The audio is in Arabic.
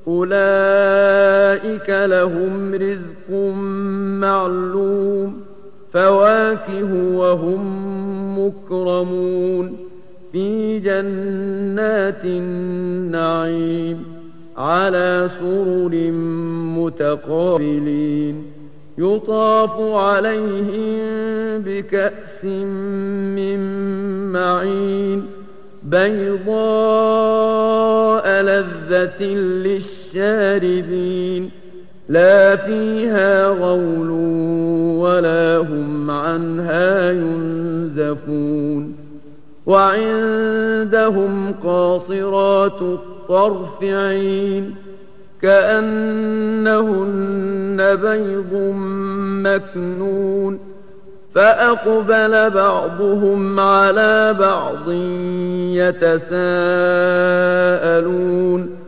أولئك لهم رزق معلوم فواكه وهم مكرمون في جنات النعيم على سرر متقابلين يطاف عليهم بكأس من معين بيضاء لذة للشاربين لا فيها غول ولا هم عنها ينزفون وعندهم قاصرات الطرف عين كأنهن بيض مكنون فأقبل بعضهم على بعض يتساءلون